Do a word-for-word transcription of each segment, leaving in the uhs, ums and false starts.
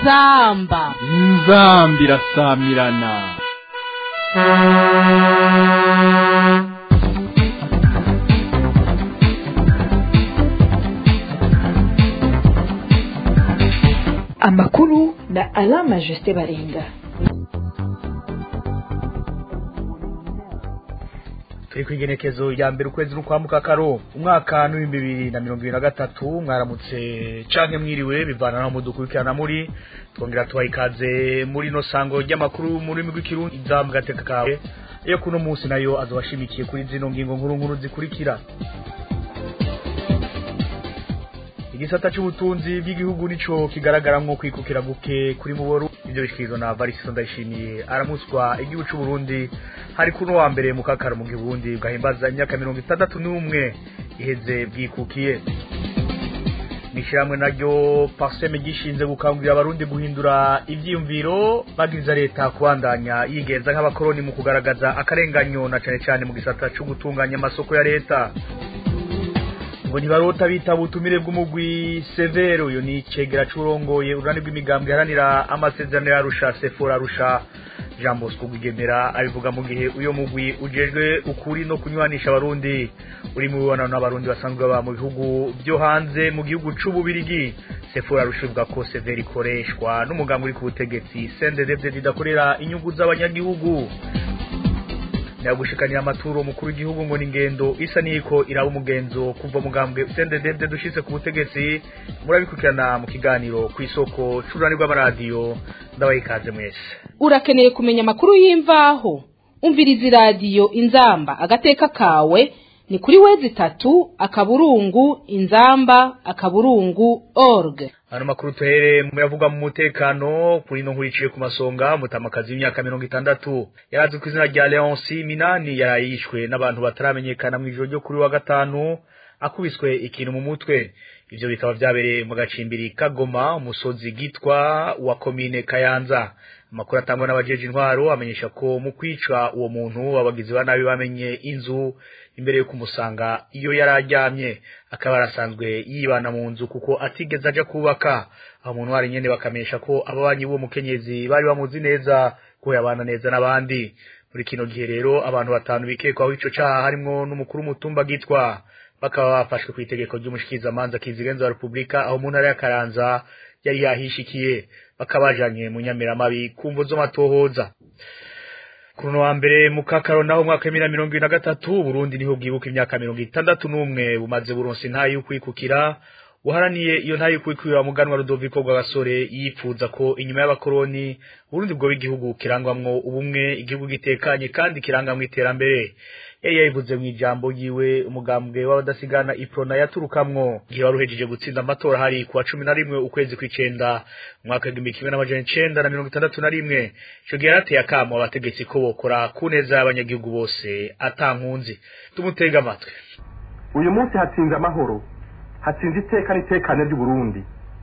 inzamba inzamba irasamirana. Amakuru na Alama Juste Baringa. Kwigenekezo ya mbere ukwezi n'ukwambuka karo umwaka n'ibihumbi bibiri na mirongo ibiri na gatatu mwaramutse canke mwiriwe bivana na mudukurikirana muri twongera twayikaze muri no sango ry'amakuru muri migwi kirundi inzamba gateka kawe yo kuno munsi nayo azobashimikiye kuri zino ngingo nkuru nkuru zikurikira. Igisata cy'ubutunzi bw'igihugu nico kigaragara nko kwikukira guke kuri muboru ibyo bishikizwa na Varisto Ndayishimiye aramuswa igihugu cy'u Burundi hari kuno wa mbere mu kakaro mu Burundi gahimbaza imyaka mirongo itandatu n'umwe iheze bwikukiye. Nishiramwe naryo Parseme gishinze gukangurira abarundi guhindura ivyiyumviro bagiza leta kubandanya yigenza nk'abakoroni mu kugaragaza akarenganyo na cane cane mu gisata cyo gutunganya amasoko ya leta. Ngo nibarota bita butumire bw'umugwi Severo yo ni cegera curongoye urani bw'imigambwe haranira amasezerano ya Arusha Sefora Arusha Jean Bosco Gwigemera abivuga mu gihe uyo mugwi ujejwe ukuri no kunywanisha abarundi uri mu bibonano n'abarundi basanzwe ba mu bihugu byo hanze mu gihugu c'ububirigi. Sefora Arusha uvuga ko Severo ikoreshwa n'umugambwe uri ku butegetsi C N D D F idakorera inyungu z'abanyagihugu. Yagushikanya amaturo mukuru w'igihugu ngo n'ingendo isa niko iraba umugenzo kuva mugambwe C N D D F dushitse ku butegetsi murabikurikirana mu kiganiro ku isoko c'ururanirwa amaradiyo ndabayikaze mwese. Urakeneye kumenya amakuru y'imvaho umviriza radio Inzamba agateka kawe ni kuri wezi tatu akaburungu inzamba akaburungu org. Ano makuru tuhere muyavuga mu mutekano kuri no nkuriciye ku masonga mutamakazi y'imyaka mirongo itandatu yarazwe ku izina rya Leonci Minani yarayishwe n'abantu bataramenyekana mu ijoro ryo kuri wa gatanu akubiswe ikintu mu mutwe. Ivyo bikaba vyabereye mu gacimbiri Kagoma umusozi gitwa wa komine Kayanza. Amakuru atangwa n'abajeje intwaro amenyesha ko mu kwica uwo muntu abagizi ba nabi bamenye inzu imbere yo kumusanga iyo yararyamye akaba arasanzwe yibana mu nzu kuko atigeze aja kubaka. Aho umuntu wari nyene bakamenyesha ko ababanyi bo mukenyezi bari bamuzi neza ko yabana neza n'abandi. Muri kino gihe rero abantu batanu bikekwaho ico caha harimwo n'umukuru mutumba gitwa bakaba bafashwe ku itegeko ry'umushikiza manza kizigenza wa Republika aho mu ntara ya Karanza yari yahishikiye bakabajanye mu Nyamiramabi kumvo zo matohoza. Kuno wa mbere mu kakaro naho mwaka wa mirongo ibiri na gatatu Burundi niho bwibuka imyaka mirongo itandatu n'umwe bumaze buronse ntayi ukwikukira uharaniye iyo ntayi ukwikukira muganwa Rudoviko rwa Gasore yipfuza ko inyuma y'abakoroni Burundi bwo b'igihugu kirangwamwo ubumwe igihugu gitekanye kandi kirangamwe iterambere. Yari yayivuze mu ijambo yiwe umugambwe w'abadasigana Iprona yaturukamwo gihe waruhejeje gutsinda amatora hari ku wa cumi na rimwe ukwezi kw'icenda mwaka w'igihumbi kimwe n'amajana icenda na mirongo itandatu na rimwe. Ico gihe yarateye akamo abategetsi ko bokora ku neza y'abanyagihugu bose atankunzi. Tumutega amatwi. Uyu munsi hatsinze amahoro, hatsinze iteka n'itekane ry'u Burundi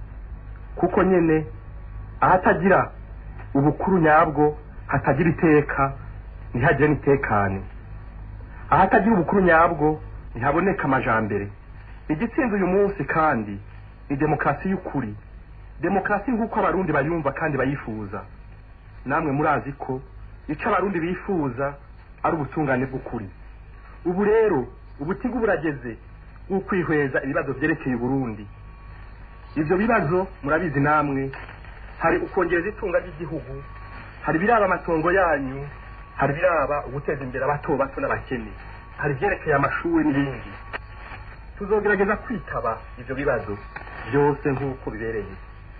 kuko nyene ahatagira ubukuru nyabwo hatagira iteka ntihagire n'itekane. Ahatagira ubukuru nyabwo ntihaboneka amajambere. Igitsinze uyu munsi kandi ni demokrasi y'ukuri, demokrasi nk'uko abarundi bayumva kandi bayifuza. Namwe murazi ko ico abarundi bifuza ari ubutungane bw'ukuri. Ubu rero ubutigu burageze ukwihweza ibibazo vyerekeye Burundi. Ivyo bibazo murabizi namwe, hari ukongereza itunga ry'igihugu, hari biraba amatongo yanyu, hari biraba uguteza imbere abato bato n'abakene, hari vyerekeye amashuri n'ibindi. Tuzogerageza kwitaba ivyo bibazo byose nk'uko bibereye.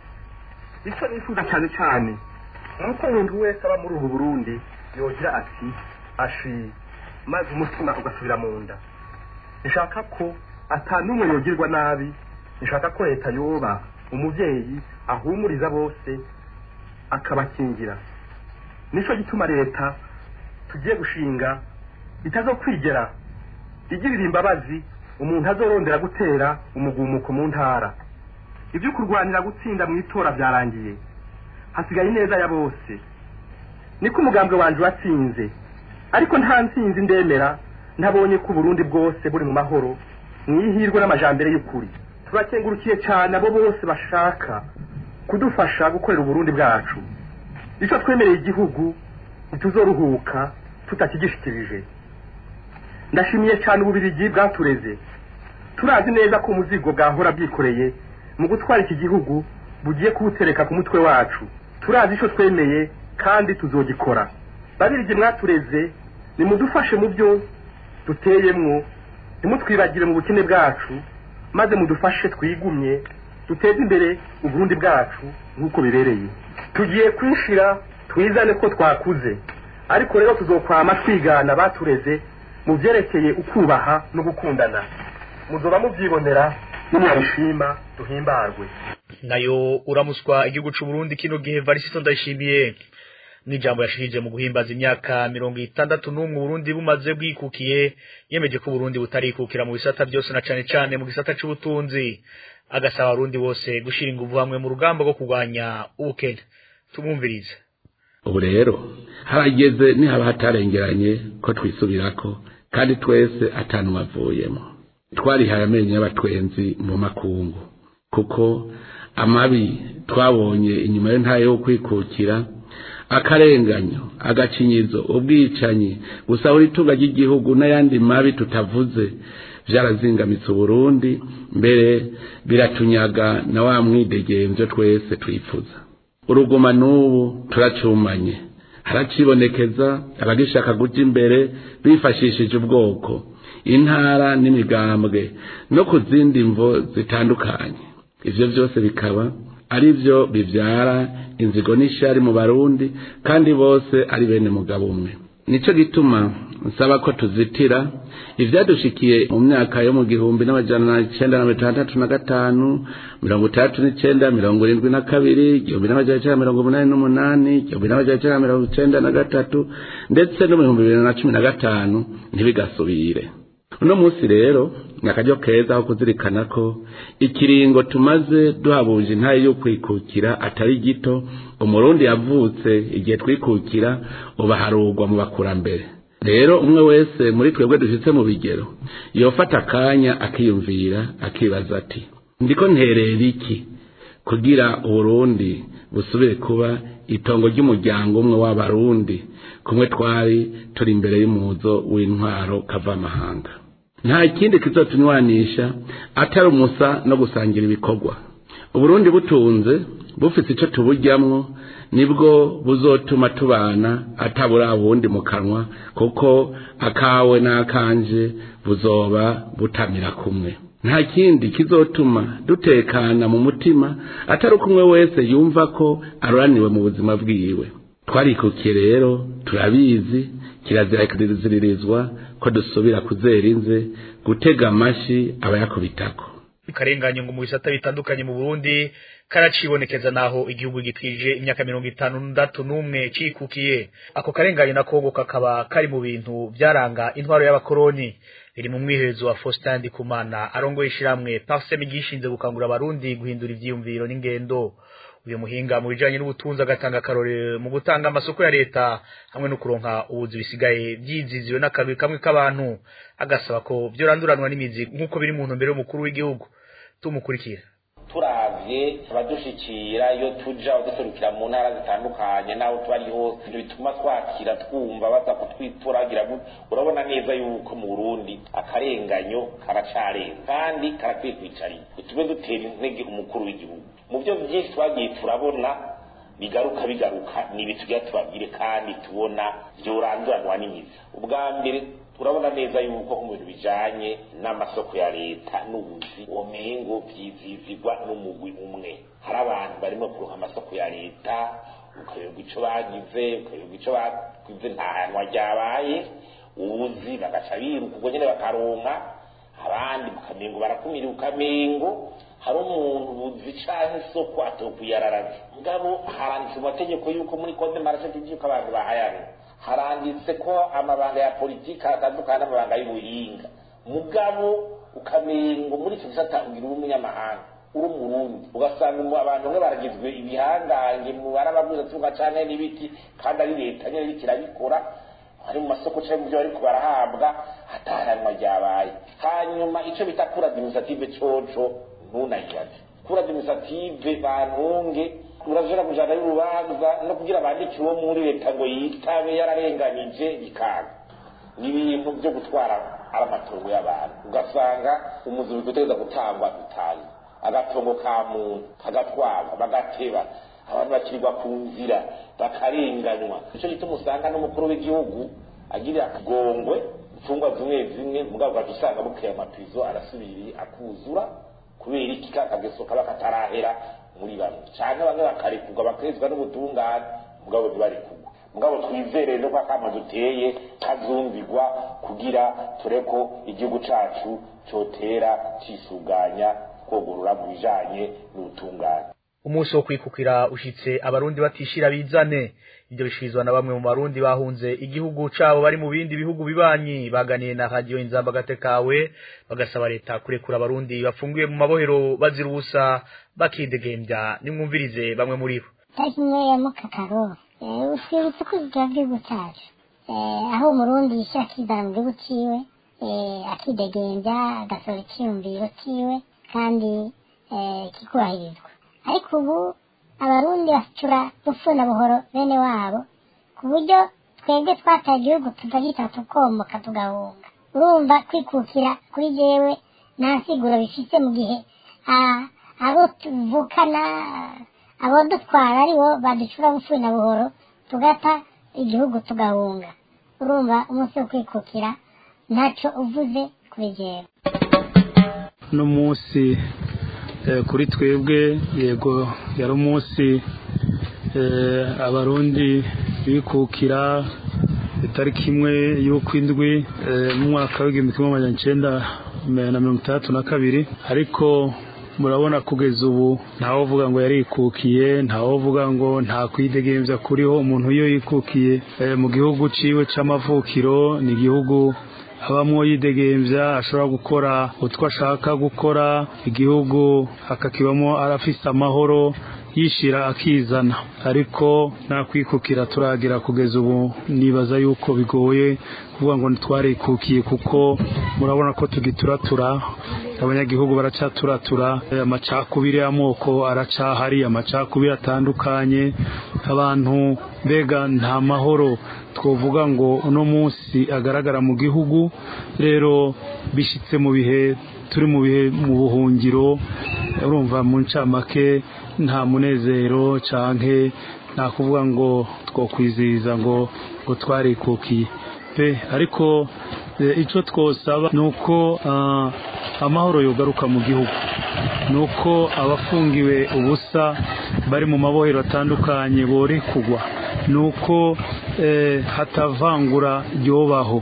Ico nifuza cyane cyane nuko umuntu wese aba muri ubu Burundi yogira ati ashi maze umutima ugasubira mu nda. Nshaka ko atanumwe yogirwa nabi, nshaka ko leta yoba umuvyeyi ahumuriza bose akabakingira. Nico gituma leta tugiye gushinga itazokwigera igirira imbabazi umuntu azorondera gutera umugumuko mu ntara. Ibyo kurwanira gutsinda mu itora byarangiye, hasigaye neza ya bose. Niko umugambwe wanje watsinze, ariko nta ntsinzi ndemera ntabonye ko Burundi bwose buri mu mahoro mwihirwe n'amajambere y'ukuri. Turakengurukiye cyane abo bose bashaka kudufasha gukorera uburundi bwacu. Icyo twemereye igihugu ntituzoruhuka tutakigishikirije. Ndashimiye cyane ububirigi bwatureze. Turazi neza ko umuzigo bwahora bwikoreye mu gutwara iki gihugu bugiye kuwutereka ku mutwe wacu. Turazi icyo twemeye kandi tuzogikora. Babirigi mwatureze, nimudufashe mu byo duteyemwo, nimutwibagire mu bukene bwacu, maze mudufashe twigumye duteze imbere uburundi bwacu nk'uko bibereye. Tugiye kwishira twizane ko twakuze, ariko rero tuzokwama twigana batureze mu byerekeye ukubaha no gukundana. Muzoba muvyibonera nimwabishima duhimbarwe. Nayo uramuswa igihugu c'u Burundi kino gihe Varisito Ndayishimiye n'ijambo yashirije mu guhimbaza imyaka mirongo itandatu n'umwe Burundi bumaze bwikukiye, yemeje ko Burundi butarikukira mu bisata byose na cane cane mu gisata c'ubutunzi, agasaba Abarundi bose gushira inguvu hamwe mu rugamba rwo kurwanya ubukene. Tumumvirize. Ubu rero harageze ni haba hatarengeranye ko twisubirako kandi twese atantu wavuyemo. Twari hayamenye y'abatwenzi mu makungu kuko amabi twabonye inyuma yo ntaye yo kwikukira, akarenganyo, agacinyizo, ubwicanyi, gusahura itunga ry'igihugu n'ayandi mabi tutavuze byarazingamitse Burundi, mbere biratunyaga na wa mwidegemvyo twese twifuza. Uruguma n'ubu turacumanye, haracibonekeza abagishaka guja imbere bifashishije ubwoko, intara n'imigambwe no kuzindi mvo zitandukanye. Ivyo byose bikaba ari byo bivyara inzigo n'ishari mu Barundi, kandi bose ari bene mugabo umwe. Nico gituma nsaba ko tuzitira ivyadushikiye mu myaka yo mu gihumbi n'amajana icenda na mirongo itandatu na gatanu, mirongo itandatu n'icenda, mirongo irindwi na kabiri, igihumbi n'amajana icenda mirongo umunani n'umunani, igihumbi n'amajana icenda mirongo icenda na gatatu, ndetse no mu bihumbi bibiri na cumi na gatanu ntibigasubire. Uno munsi rero nakajyo keza aho kuzirikana ko ikiringo tumaze duhabuje intaye yo kwikukira atari gito. Umurundi yavutse igihe twikukira ubaharugwa mu bakurambere. Rero umwe wese muri twebwe dushitse mu bigero yofata akanya akiyumvira akibaza ati, ndiko nterera iki kugira Uburundi busubire kuba itongo ry'umuryango umwe w'Abarundi, kumwe twari turi imbere y'umuzo w'intwaro kava amahanga. Nta kindi kizotunywanisha atari umusa no gusangira ibikorwa. Uburundi butunze bufite ico tuburyamwo nibwo buzotuma tubana atabura bundi mu kanwa, kuko akawe n'akanje buzoba butamira kumwe. Nta kindi kizotuma dutekana mu mutima atari kumwe wese yumva ko aroraniwe mu buzima bwiwe. Twarikukiye rero turabizi, kirazira kiziririzwa ko dusubira kuzera inze gutega amashi abayakubitako. Karenganye ngo mu bisata bitandukanye mu Burundi karacibonekeza naho igihugu gitwije imyaka mirongo itanu n'itandatu n'umwe cikukiye. Ako karenganye na Kongo kakaba kari mu bintu byaranga intwaro y'abakoroni. Biri mu mwiherezo wa Faustin Ndikumana arongoye ishiramwe Parsem gishinze gukangura Abarundi guhindura ivyiyumviro n'ingendo. Uyu muhinga mu bijanye n'ubutunzi agatanga karore mu gutanga amasoko ya leta hamwe no kuronka ubuzi bisigaye byiziziwe n'akabi kamwe k'abantu, agasaba ko byoranduranwa n'imizi nk'uko biri mu ntumbero y'umukuru w'igihugu. Tumukurikira. Turavye abadushikira iyo tuja uduserukira mu ntara zitandukanye naho twari hose bituma twakira twumva baza kutwituragira. Urabona neza yuko mu Burundi akarenganyo karacarenga kandi karakwiye kwicarira. Tube dutera intege umukuru w'igihugu mu byo byinshi twagiye turabona bigaruka bigaruka nibitugira tubabwire kandi tubona byoranduranwa n'imizi. Ubwa mbere turabona neza yuko mu bintu bijanye n'amasoko ya leta n'ubuzi womengo byizizigwa n'umugwi umwe. Hari abantu barimo kuronka amasoko ya leta ukayoga ico bagize ukayoga ico bagize nta hantu ryabaye ubuzi bagaca biruka ubwo nyene bakaronka, abandi bukamengo barakumira ukamengo hari umuntu buzi cyane isoko atokuyararaza. Ngabo haranditse mu mategeko yuko muri code marché y'uko abantu bahayana haranditse ko amabanga ya politika atandukana n'amabanga y'ubuhinga. Mugabo ukamengo muri icyo gisata ugira umunyamahanga uri umurundi ugasanga abantu bamwe baragizwe ibihangange mu barabaguza tuga cyane n'ibiti kandi ari leta nyine bikirabikora hari mu masoko cyane mu byo ariko barahabwa hataranwa ryabaye. Hanyuma icyo bita kura administrative coco ntunayibaze kuri administrative bantunge urashobora kujana y'urubanza no kugira bandiki uwo muri leta ngo yitabe yararenganije bikanga ni ibintu byo gutwara amatongo y'abantu ugasanga umuzi bigutegeza gutangwa bitanye agatongo ka muntu kagatwagwa bagateba abantu bakirirwa ku nzira bakarenganywa icyo gituma usanga n'umukuru w'igihugu agira akagongwe imfungwa zimwe zimwe mugabo ukajusanga bukeye amapizo arasubiri akuzura kubera iki kakageso kaba katarahera muri bamwe canke bamwe bakarekurwa bakezwa n'ubutungane mugabo ntibarekurwa mugabo twizere no kwakama duteye kazumvigwa kugira tureko igihugu cacu cotera cisuganya kogurura mu bijanye n'ubutungane. Umunsi wo kwikukira ushitse abarundi batishira bizane ibyo bishizwa na bamwe mu barundi bahunze igihugu cabo bari mu bindi bihugu bibanyi baganiye na radio Inzamba gatekawe bagasaba leta kurekura abarundi bafungiye mu mabohero bazira ubusa bakidegembya nimwumvirize bamwe muri bo. Takinye mu kakaro usibutse ko igihugu cyacu aho umurundi yishakira mu gihugu ciwe akidegembya agasora icyumviro ciwe kandi kikubahirizwa ariko ubu abarundi bacura gufuna buhoro bene wabo ku buryo twebwe twataye igihugu tutagita tukomoka tugahunga urumva kwikukira kuri jewe nta siguro bifite mu gihe abo tuvukana abo dutwara aribo baducura gufuna buhoro tugata igihugu tugahunga urumva umunsi wo kwikukira ntacyo uvuze kuri jewe no munsi kuri twebwe yego yari umunsi abarundi bikukira itariki imwe y'ukwindwi mu mwaka w'igihumbi kimwe amajana icenda na mirongo itandatu na kabiri ariko murabona kugeza ubu ntawovuga ngo yarikukiye ntawovuga ngo nta kwidegembya kuriho umuntu iyo yikukiye mu gihugu ciwe c'amavukiro ni igihugu abamwo yidegembya ashobora gukora utwo ashaka gukora igihugu akakibamo arafise amahoro yishira akizana ariko nta kwikukira turagira kugeza ubu nibaza yuko bigoye kuvuga ngo ntitwarikukiye kuko murabona ko tugituratura abanyagihugu baracaturatura amacakubiri y'amoko aracahari amacakubiri atandukanye abantu mbega nta mahoro twovuga ngo uno munsi agaragara mu gihugu rero bishitse mu bihe turi mu bihe mu buhungiro urumva mu ncamake nta munezero canke nta kuvuga ngo twokwizihiza ngo ngo twarikukiye pe ariko ico twosaba nuko amahoro yogaruka mu gihugu nuko abafungiwe ubusa bari mu mabohero atandukanye bore kugwa nuko hatavangura ryobaho.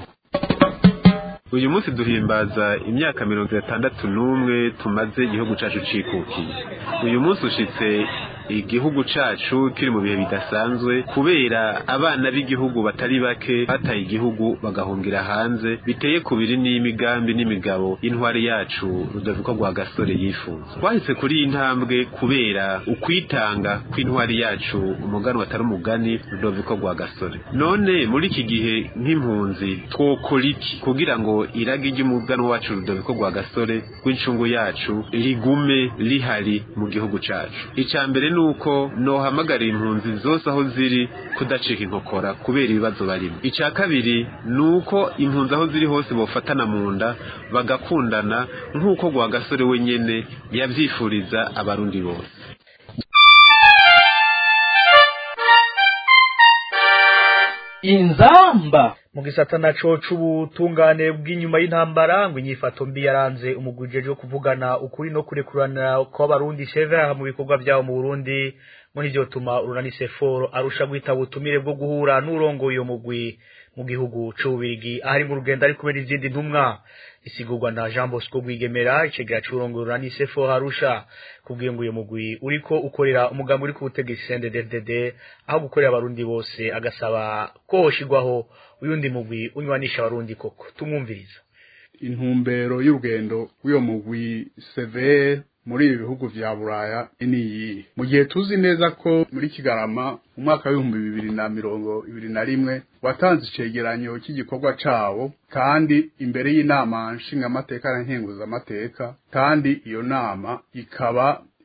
Uyu munsi duhimbaza imyaka mirongo itandatu n'umwe tumaze igihugu cacu cikukiye. Uyu munsi ushitse igihugu cacu kiri mu bihe bidasanzwe kubera abana b'igihugu batari bake bataye igihugu bagahungira hanze biteye kubiri n'imigambi n'imigabo intwari yacu Rudoviko Rwagasore yifuza. Twahise kuri iyi ntambwe kubera ukwitanga kw'intwari yacu umuganwa atari umugani Rudoviko Rwagasore. None muri iki gihe nk'impunzi twokora iki kugira ngo iragi ry'umuganwa wacu Rudoviko Rwagasore rw'incungu yacu rigume rihari mu gihugu cacu? Icambere nuko nohamagara impunzi zose aho ziri kudacika inkokora kubera ibibazo barimo. Ica kabiri nuko impunzi aho ziri hose bofatana mu nda bagakundana nk'uko Rwagasore wenyene yavyifuriza abarundi bose. Inzamba mu gisata naco c'ubutungane bw'inyuma y'intambara ngo inyifato mbi yaranze umugwijeje wo kuvugana ukuri no kurekurana kw'abarundi severa mu bikorwa byabo mu Burundi muri byo tuma urunani Seforo arusha guhita butumire bwo guhura n'urongoye uyo mugwi mu gihugu c'ubirigi ahari mu rugendo ari kubera izindi ntumwa isigurwa na Jean Bosco Rwigemera icegera c'urongoye urunani Seforo arusha kubwiye ngo uyo mugwi uriko ukorera umugambi uri ku butegetsi C N D D F D D aho gukorera abarundi bose agasaba ko hoshigwaho uyundi mugwi unywanisha abarundi koko. Tumwumviriza. Intumbero y'urugendo w'uyo mugwi C V R muri ibi bihugu vya Buraya ni mu gihe tuzi neza ko muri Kigarama mu mwaka w'ibihumbi bibiri na mirongo ibiri na rimwe watanze icegeranyo cy'igikorwa cawo kandi imbere y'inama nshinga amateka na nkenguza amateka kandi iyo nama ikaba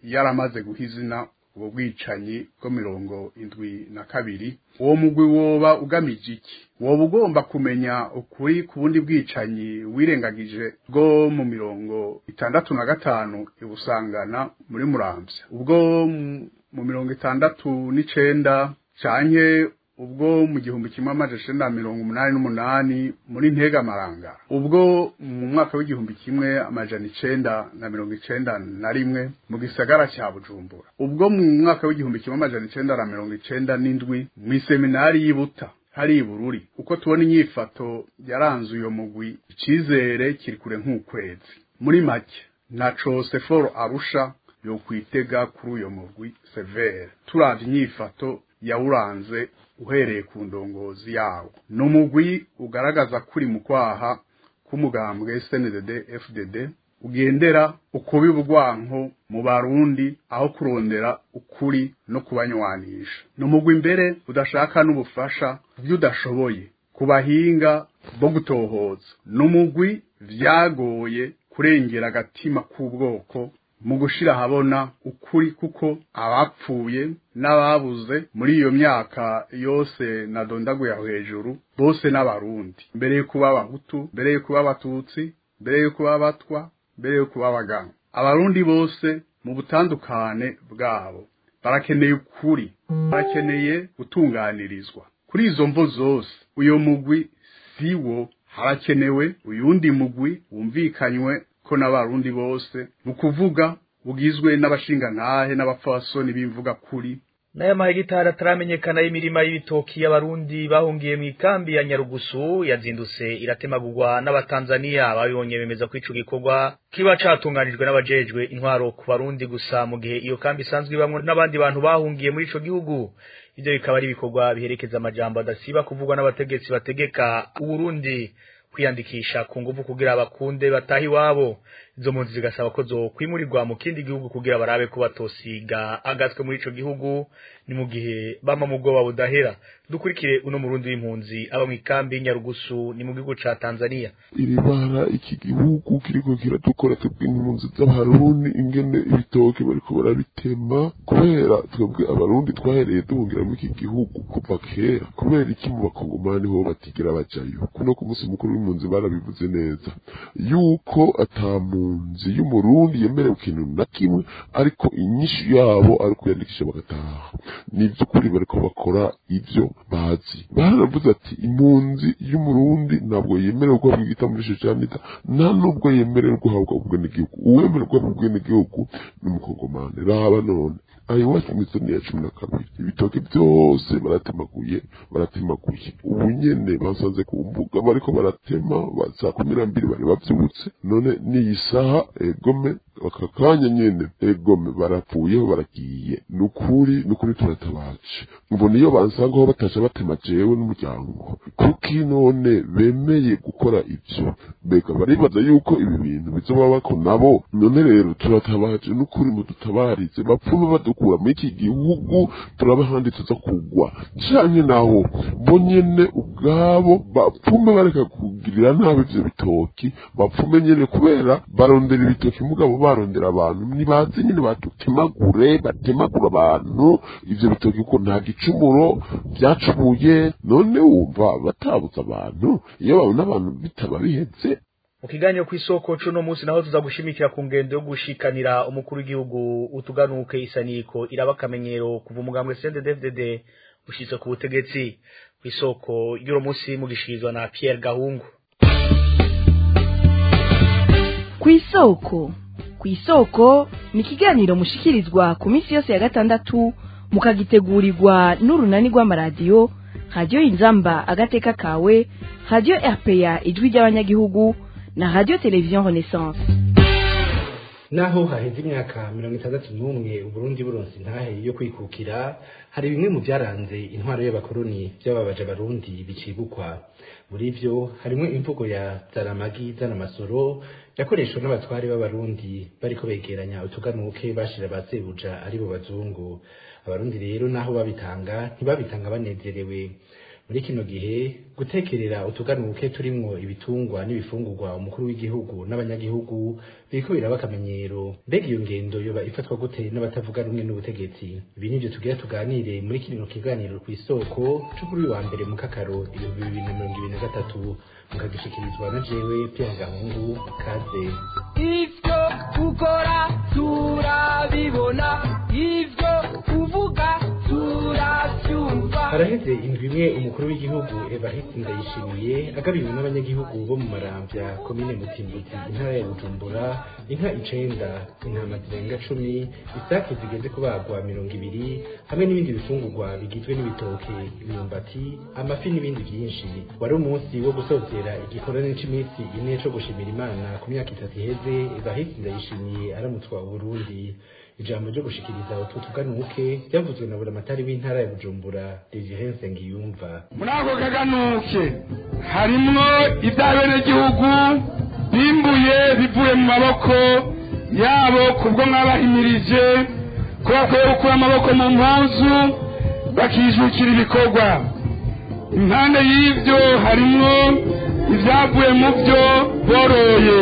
yaramaze guha izina ubwo bwicanyi bwo mirongo indwi na kabiri. Uwo mugwi woba ugamije iki? Woba ugomba kumenya ukuri ku bundi bwicanyi wirengagije bwo mu mirongo itandatu na gatanu ibusangana muri Muramvya, ubwo mu mirongo itandatu n'icenda canke ubwo mu gihumbi kimwe amajana icenda mirongo umunani n'umunani muri Ntega Marangara, ubwo mu mwaka w'igihumbi kimwe amajana icenda na mirongo icenda na rimwe mu gisagara cya Bujumbura, ubwo mu mwaka w'igihumbi kimwe amajana icenda na mirongo icenda n'indwi mu seminari y'Ibuta hari Bururi. Uko tubona inyifato yaranze uyo mugwi, icizere kiri kure nk'ukwezi. Muri make naco Seforo Arusha yo kwitega kuri uyo mugwi severe, turavye inyifato yawuranze uhereye ku ndongozi yawo. Numugwi ugaragaza kuri mu kwaha k'umugambwe S N D D F D D, ugendera ukubi bugwanko mu Barundi aho kurondera ukuri no kubanywanisha. Numugwi imbere udashaka n'ubufasha by'udashoboye kubahinga bo gutohoza. Numugwi vyagoye kurengera agatima k'ubwoko mu gushira habona ukuri, kuko abapfuye n'ababuze muri iyo myaka yose nadondaguye aho hejuru bose n'Abarundi, mbere yo kuba Abahutu, mbere yo kuba Abatutsi, mbere yo kuba Abatwa, mbere yo kuba Abaganga. Abarundi bose mu butandukane bwabo barakeneye ukuri, barakeneye gutunganirizwa. Kuri izo mvo zose uyo mugwi siwo, harakenewe uyundi mugwi wumvikanywe ko n'Abarundi bose, mu kuvuga ugizwe n'abashingantahe n'abapfasoni bimvuga kuri. Naya mahegitari ataramenyekana y'imirima y'ibitoki y'Abarundi bahungiye mu ikambi ya Nyarugusu yazindutse iratemagurwa n'Abatanzania. Babibonye bemeza ko ico gikorwa kiba catunganijwe n'abajejwe intwaro ku Barundi gusa, mu gihe iyo kambi isanzwe ibamwe n'abandi bantu bahungiye muri ico gihugu. Ivyo bikaba ari ibikorwa biherekeza amajambo adasiba kuvugwa n'abategetsi bategeka Uburundi kwiyandikisha ku nguvu kugira abakunde batahi iwabo. Izo mpunzi zigasaba ko zo kwimurirwa mu kindi gihugu kugira barabe ko batosiga agatwe muri ico gihugu, ni mu gihe bama mu bwoba budahera. Dukurikire uno Murundi w'impunzi aba mu ikambi Nyarugusu ni mu gihugu ca Tanzania. Iri bara iki gihugu kiriko kiradukora twebwe impunzi z'Abarundi ingene ibitoke bariko barabitema, kubera twebwe Abarundi twahereye duhungira muri iki gihugu kuva kera. Kubera iki mu bakongomani ho batigira bajayo? Kuno ku musi mukuru w'impunzi barabivuze neza yuko atampunzi y'Umurundi yemerewe ikintu na kimwe, ariko inyishu yabo ari kuyandikisha bagataha. Ni vy'ukuri bariko bakora ivyo bazi. Baravuze ati impunzi y'Umurundi ntabwo yemerewe guhabwa igitabo cy'Anita, nta nubwo yemerewe guhabwa ubwenegihugu. Uwemerewe guhabwa ubwenegihugu ni umukongomani. Raba none ayo wacu mw'isoni ya cumi na kabiri ibitoke byose baratemaguye baratemaguye. Ubu nyene basanze ku mbuga bariko baratema, saa kumi na mbiri bari bavyutse, none ni isaha egome bakakanya nyene egome barapfuyeho baragiye. Nukuri nukuri turatabaje, ngo niyo bansangaho bataje batema jewe n'umuryango. Kuki none bemeye gukora ivyo? Beka baribaza yuko ibi bintu bizoba bako nabo? None rero turatabaje nukuri mudutabarize, bapfume badukura muri iki gihugu turabahandi tuza kugwa, canke naho bo nyene ubwabo bapfume bareka kugirira nabi ivyo bitoki, bapfume nyene kubera barondera ibitoki mugabo barondera abantu. Nibaze nyene badutemagure, batemagura abantu ivyo bitoki ko nta gicumuro byacumuye. None wumva batabuza abantu iyo babona abantu bitaba bihetse. Mu kiganiro kw'isoko cuno munsi naho tuza gushimikira ku ngendo yo gushikanira umukuru w'igihugu utuganuke isaniko iraba kamenyero kuva umugambwe C N D D F D D ushitse ku butegetsi. Kw'isoko y'uno munsi mugishirizwa na Pierre Gahungu. Kw'isoko kw'isoko ni ikiganiro mushikirizwa ku minsi yose ya gatandatu mukagitegurirwa n'urunani rw'amaradiyo Radio Inzamba agateka kawe, Radio R P A ijwi ry'abanyagihugu na Radio Television Renaissance. Naho haheze imyaka mirongo itandatu n'umwe Uburundi buronse intahe yo kwikukira, hari bimwe mu byaranze intwaro y'abakoroni by'ababaje Abarundi bicibukwa. Muri ivyo harimo imvugo ya Zaramagi z'anamasoro yakoreshwa n'abatware b'Abarundi bariko begeranya utuganuke bashira basebuja ari bo bazungu. Abarundi rero naho babitanga ntibabitanga banezerewe. muri kino gihe gutekerera utuganuke turimwo ibitungwa n'ibifungurwa umukuru w'igihugu n'abanyagihugu biriko biraba akamenyero. Mbega iyo ngendo yoba ifatwa gute n'abatavuga rumwe n'ubutegetsi? Ibi nivyo tugira tuganire muri kino kiganiro kw'isoko co kuri uyu wa mbere mu Kakaro ibihumbi bibiri na mirongo ibiri na gatatu, mukagishikirizwa na jewe Pierre Gahungu. Kaze. Ivyo ukora turabibona, ivyo uvuga turavyumva. Haraheze indwi imwe umukuru w'igihugu Evariste Ndayishimiye agabiwe n'abanyagihugu bo mu Maramvya, komine Mutimbuzi, intara ya Bujumbura, inka icenda, intama zirenga cumi, isake zigeze kubagwa mirongo ibiri, hamwe n'ibindi bifungurwa bigizwe n'ibitoke, imyumbati, amafi n'ibindi vyinshi. Wari umunsi wo gusozera igikorane c'imisi ine co gushimira Imana ku myaka itatu iheze Evariste Ndayishimiye aramutswa Burundi. Ijambo ryo gushikiriza utwo tuganuke ryavuzwe na buramatari w'intara ya Bujumbura, Desire Nsengiyumva. Muri ako kaganuke harimwo ivy'abenegihugu bimbuye bivuye mu maboko yabo kubwo mwabahimirije ko bakwiye gukura amaboko mu mpuzu bakijukira ibikorwa. Impande y'ivyo harimwo ivyavuye mu vyo boroye,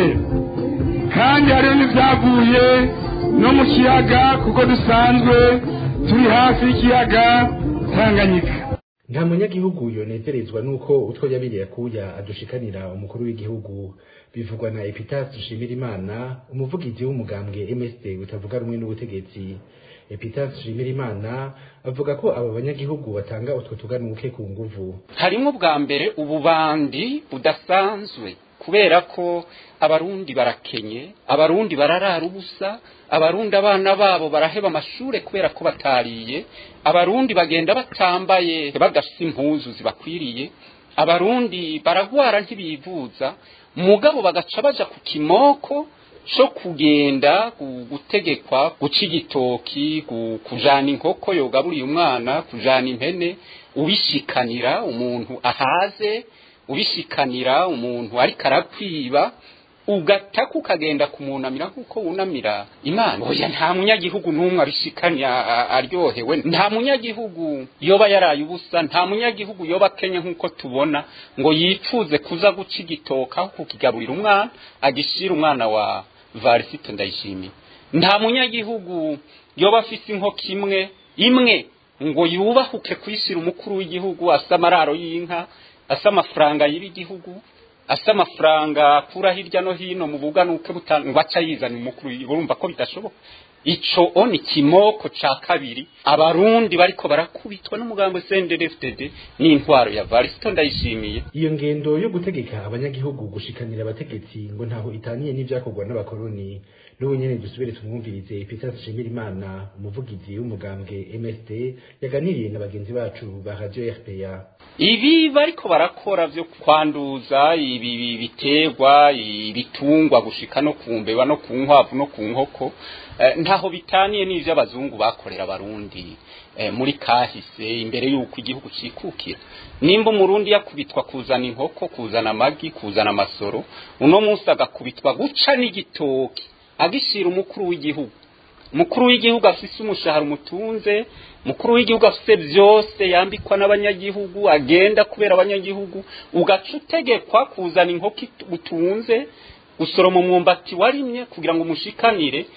kandi hariho n'ivyavuye no mu kiyaga kuko dusanzwe turi hafi y'ikiyaga Tanganyika. Nta munyagihugu yonezerezwa nuko utwo yabiriye akuya adushikanira umukuru w'igihugu. Bivugwa na Epitase Nshimirimana, umuvugizi w'umugambwe M S D utavuga rumwe n'ubutegetsi. Epitase Nshimirimana avuga ko aba banyagihugu batanga utwo tuganuke ku nguvu. Harimwo bwa mbere ububandi budasanzwe, kubera ko abarundi barakenye, abarundi bararara ubusa, abarundi abana babo baraheba amashure kubera ko batariye, abarundi bagenda batambaye badafise impuzu zibakwiriye, abarundi baragwara ntibivuza, mugabo bagaca baja ku kimoko co kugenda gutegekwa guca igitoki, kujana inkoko yogaburiye umwana, kujana impene, ubishikanira umuntu ahaze, ubishikanira umuntu ariko arakwiba, ugataka ukagenda kumunamira kuko wunamira Imana. Oya, nta munyagihugu n'umwe abishikanya aryohewe, nta munyagihugu yoba yaraye ubusa, nta munyagihugu yoba Kenya nkuko tubona ngo yifuze kuza guca igitoka aho kukigaburira umwana agishira umwana wa Varisito Ndayishimiye. Nta munyagihugu yoba afise inkoko imwe imwe ngo yubahuke kwishira umukuru w'igihugu asa amararo y'inka, asa amafaranga y'ibigihugu, asa amafaranga kura hirya no hino mu buganuke butanga baca yizana umukuru. Urumva ko bidashoboka. Ico oni kimoko ca kabiri abarundi bariko barakubitwa n'umugambo C N D D F D D n'intwaro ya Varisito Ndayishimiye. Iyo ngendo yo gutegeka abanyagihugu gushikanira abategetsi ngo ntaho itaniye n'ivyakorwa n'abakoroni. N'ubu nyene dusubire tumwumvirize Epitase Nshimirimana, umuvugizi w'umugambwe M S D, yaganiriye na bagenzi bacu ba Radio R P A. Ibi bariko barakora vyo kwanduza ibi biterwa, ibitungwa gushika no kumbeba no ku nkwavu no ku nkoko, eh, ntaho bitaniye n'ivyo abazungu bakorera abarundi eh, muri kahise imbere y'uko igihugu cikukira. Nimba umurundi yakubitwa kuzana inkoko, kuzana amagi, kuzana amasoro, uno munsi agakubitwa guca n'igitoki agishira umukuru w'igihugu. Mukuru w'igihugu afise umushahara umutunze, mukuru w'igihugu afise byose yambikwa n'abanyagihugu, agenda kubera abanyagihugu, ugaca utegekwa kuzana inkoko utunze, gusoroma umwumbati warimye kugira ngo umushikanire.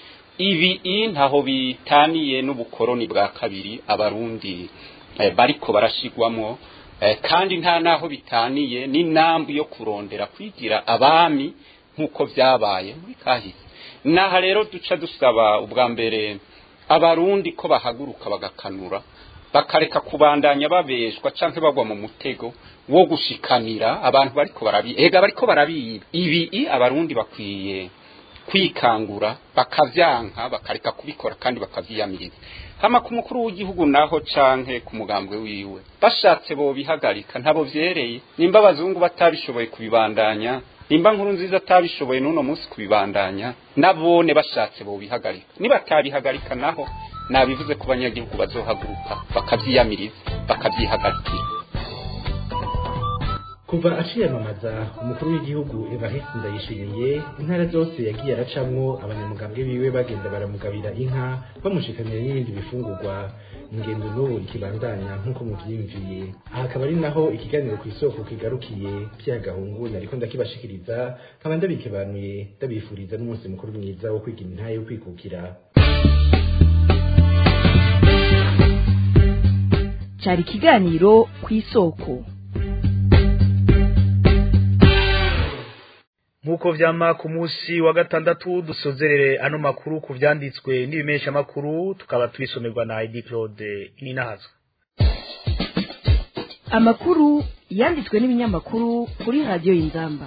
Ibi ntaho bitaniye n'ubukoroni bwa kabiri abarundi eh, bariko barashigwamo, eh, kandi nta naho bitaniye n'inambu yo kurondera kwigira abami nkuko vyabaye muri kahise. Naha rero duca dusaba ubwa mbere abarundi ko bahaguruka bagakanura, bakareka kubandanya babeshwa canke bagwa mu mutego wo gushikanira abantu bariko barabi ega bariko barabiba. Ibi abarundi bakwiye kwikangura bakavyanka, bakareka kubikora kandi bakavyiyamiriza. Hama ku mukuru w'igihugu naho canke ku mugambwe wiwe bashatse bo bihagarika, ntabo vyereye. Nimba abazungu batabishoboye kubibandanya, nimba nkuru nziza atabishoboye n'uno munsi kubibandanya, nabone bashatse bo bihagarika. Nibatabihagarika naho nabivuze ku banyagihugu bazohaguruka bakavyiyamiriza bakavyihagarikira. kuva aciyamamaza umukuru w'igihugu Evariste Ndayishimiye intara zose yagiye aracamwo abanyamugambwe biwe bagenda baramugabira inka bamushikanira n'ibindi bifungurwa ingendo n'ubu ikibandanya nk'uko muvyimviye. Aha akaba ari naho ikiganiro ku isoko kigarukiye vyagahungu nariko ndakibashikiriza nkaba ndabikebanuye ndabifuriza n'umunsi mukuru mwiza wo kwiga intahe yo kwikukira. Cari ikiganiro ku isoko. Nkuko vyama ku musi wa gatandatu dusozerere ano makuru ku vyanditswe n'ibimesha makuru tukaba twisomerwa na Edi Claude Ininahaza. Amakuru yanditswe n'ibinyamakuru kuri radio Inzamba.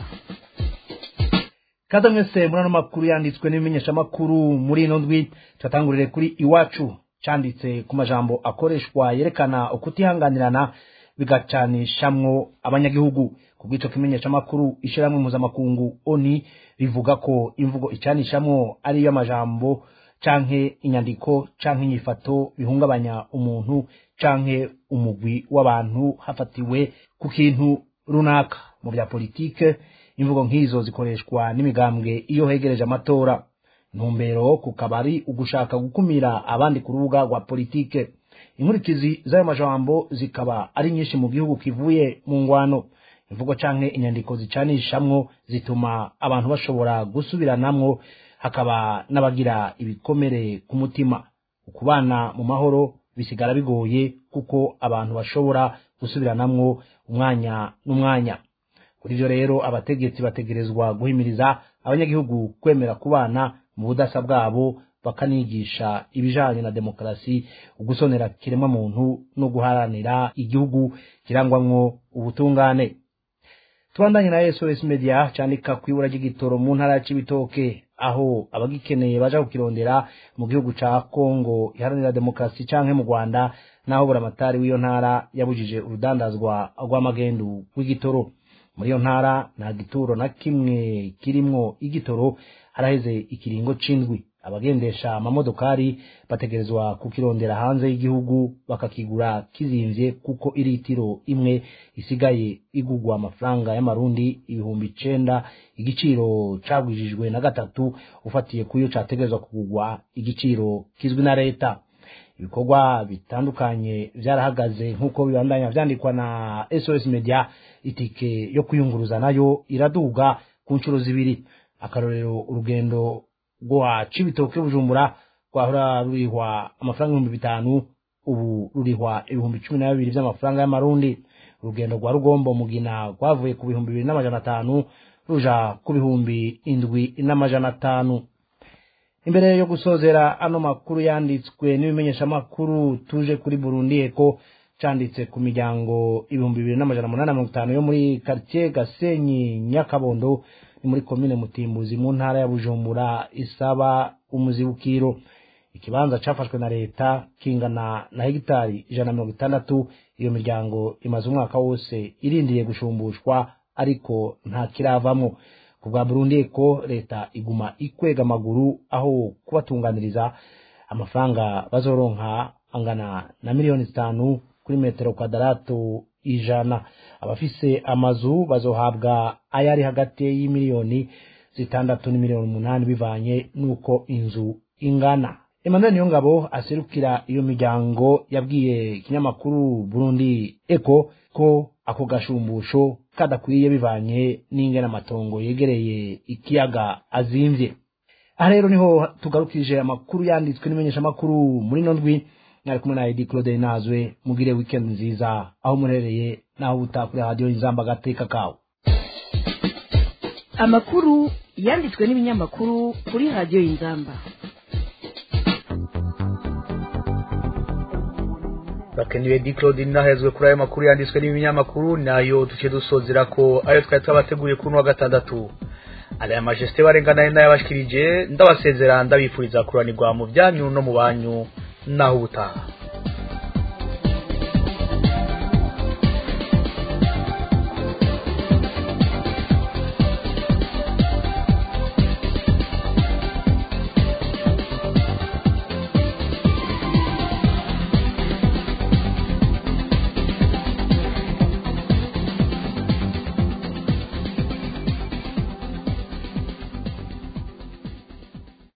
Kada mwese muri ano makuru yanditswe n'ibimenyesha makuru muri ino ndwi tatangurire kuri Iwacu canditse ku majambo akoreshwa yerekana ukutihanganirana bigacanishamwo abanyagihugu. Kubwico kimenyesha makuru ishiramwe mpuzamakungu oni rivuga ko imvugo icanishamwo ari y'amajambo canke inyandiko canke inyifato bihungabanya umuntu canke umugwi w'abantu hafatiwe ku kintu runaka. Mu bya politike imvugo nk'izo zikoreshwa n'imigambwe iyo hegereje amatora. Ntumbero kukabari ugushaka gukumira abandi ku rubuga rwa politike. Inkurikizi z'ayo majambo zikaba ari nyinshi mu gihugu kivuye mu ngwano. Imvugo canke inyandiko zicanishamwo zituma abantu bashobora gusubiranamwo, hakaba n'abagira ibikomere ku mutima. Ukubana mu mahoro bisigara bigoye kuko abantu bashobora gusubiranamwo umwanya n'umwanya. Kuri ivyo rero abategetsi bategerezwa guhimiriza abanyagihugu kwemera kubana mu budasa bwabo, bakanigisha ibijanye na demokrasi, ugusonera kiremwa muntu no guharanira igihugu kirangwamwo ubutungane. Tuandanye na S O S Media candika kwibura ry'igitoro mu ntara ya Cibitoke, aho abagikeneye baja kukirondera mu gihugu ca Kongo iharanira demokrasi canke mu Rwanda, naho buramatari w'iyo ntara yabujije urudandazwa rw'amagendu w'igitoro. Muri iyo ntara nta gituro na kimwe kirimwo igitoro haraheze ikiringo c'indwi. Abagendesha amamodokari bategerezwa kukirondera hanze y'igihugu bakakigura kizimvye kuko iritiro imwe isigaye igugwa amafaranga y'amarundi ibihumbi icenda, igiciro cagwijijwe na gatatu ufatiye kuyo categerezwa kugugwa igiciro kizwi na leta. Ibikorwa bitandukanye vyarahagaze nkuko bibandanya vyandikwa na S O S Media. Itike yo kuyunguruza nayo iraduga ku ncuro zibiri. Akarorero urugendo rwa Cibitoke Bujumbura rwahora rurihwa amafaranga ibihumbi bitanu, ubu rurihwa ibihumbi cumi na bibiri vy'amafaranga y'amarundi. Urugendo rwa Rugombo Mugina rwavuye ku bihumbi bibiri n'amajana atanu ruja ku bihumbi indwi n'amajana atanu. Imbere yo gusozera ano makuru yanditswe n'ibimenyesha makuru tuje kuri Burundi Eko canditse ku miryango ibihumbi bibiri n'amajana umunani na mirongo itanu yo muri quartier Gasenyi Nyakabondo ni muri komine Mutimbuzi mu ntara ya Bujumbura isaba umuzibukiro. Ikibanza cafashwe na leta kingana na hegitari ijana na mirongo itandatu. Iyo miryango imaze umwaka wose irindiye gushumbushwa ariko nta kiravamwo. Kubwa Burundi Eko leta iguma ikwega amaguru aho kubatunganiriza amafaranga bazoronka angana na miliyoni zitanu kuri metero kwadarato ijana. Abafise amazu bazohabwa ayari hagati y'imiliyoni zitandatu n'imiliyoni umunani bivanye nuko inzu ingana. Emmanuel Niyongabo aserukira iyo miryango yabwiye kinyamakuru Burundi Eko ko ako gashumbusho kadakwiye bivanye n'ingena amatongo yegereye ikiyaga azimvye. Aha rero niho tugarukije amakuru yanditswe n'imenyesha makuru muri nondwi. Nari kumwe na Edi Claude Nazwe. Mugire weekend nziza aho murereye naho utakuri radio Inzamba gateka kawo. Amakuru yanditswe n'ibinyamakuru kuri radio Inzamba. Bakeniwe Edi Claude Nahezwe kuri ayo makuru yanditswe n'ibinyamakuru, nayo tuce dusozera ko ayo twari twabateguye kuri wa gatandatu. Ala ya majesté barengana n'ayabashikirije ndabasezera ndabifuriza kuranirwa mu byanyu no mu banyu naho ubutaha.